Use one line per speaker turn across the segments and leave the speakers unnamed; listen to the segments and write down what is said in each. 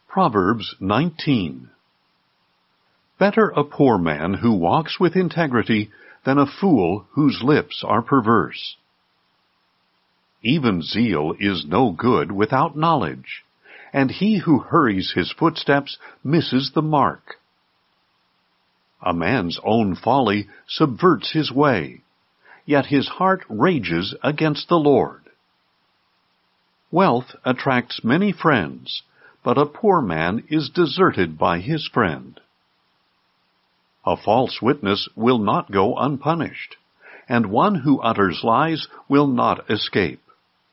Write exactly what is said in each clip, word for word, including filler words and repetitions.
Proverbs nineteen. Better a poor man who walks with integrity than a fool whose lips are perverse. Even zeal is no good without knowledge, and he who hurries his footsteps misses the mark. A man's own folly subverts his way, yet his heart rages against the Lord. Wealth attracts many friends, but a poor man is deserted by his friend. A false witness will not go unpunished, and one who utters lies will not escape.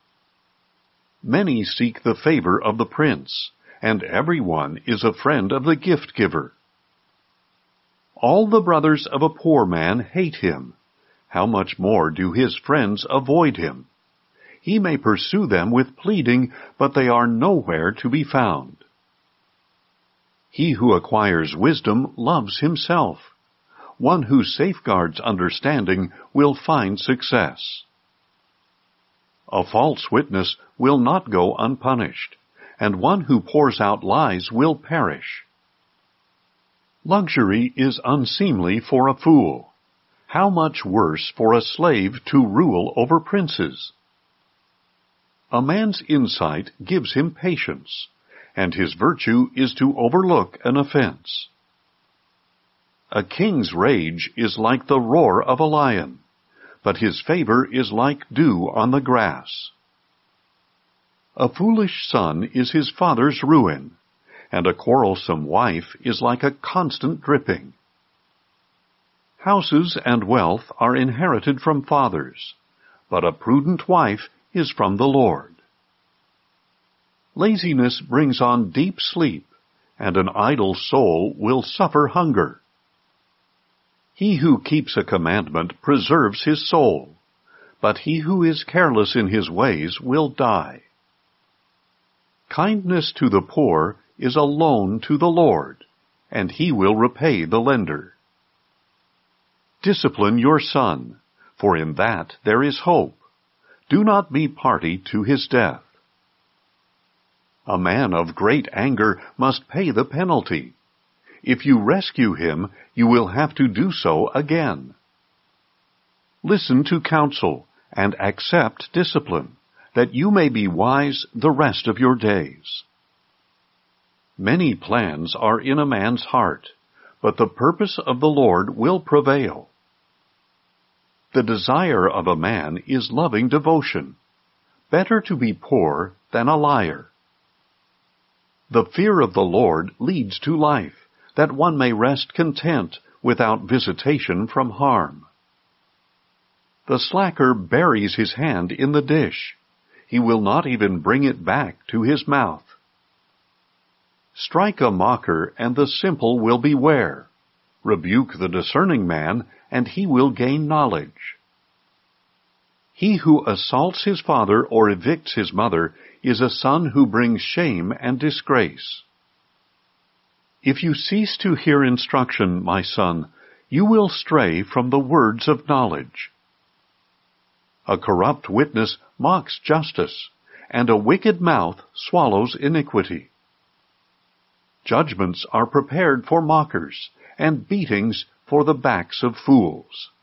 Many seek the favor of the prince, and everyone is a friend of the gift-giver. All the brothers of a poor man hate him. How much more do his friends avoid him? He may pursue them with pleading, but they are nowhere to be found. He who acquires wisdom loves himself. One who safeguards understanding will find success. A false witness will not go unpunished, and one who pours out lies will perish. Luxury is unseemly for a fool. How much worse for a slave to rule over princes? A man's insight gives him patience, and his virtue is to overlook an offense. A king's rage is like the roar of a lion, but his favor is like dew on the grass. A foolish son is his father's ruin, and a quarrelsome wife is like a constant dripping. Houses and wealth are inherited from fathers, but a prudent wife is from the Lord. Laziness brings on deep sleep, and an idle soul will suffer hunger. He who keeps a commandment preserves his soul, but he who is careless in his ways will die. Kindness to the poor is a loan to the Lord, and he will repay the lender. Discipline your son, for in that there is hope. Do not be party to his death. A man of great anger must pay the penalty. If you rescue him, you will have to do so again. Listen to counsel and accept discipline, that you may be wise the rest of your days. Many plans are in a man's heart, but the purpose of the Lord will prevail. The desire of a man is loving devotion. Better to be poor than a liar. The fear of the Lord leads to life, that one may rest content without visitation from harm. The slacker buries his hand in the dish. He will not even bring it back to his mouth. Strike a mocker, and the simple will beware. Rebuke the discerning man, and he will gain knowledge. He who assaults his father or evicts his mother is a son who brings shame and disgrace. If you cease to hear instruction, my son, you will stray from the words of knowledge. A corrupt witness mocks justice, and a wicked mouth swallows iniquity. Judgments are prepared for mockers, and beatings for the backs of fools.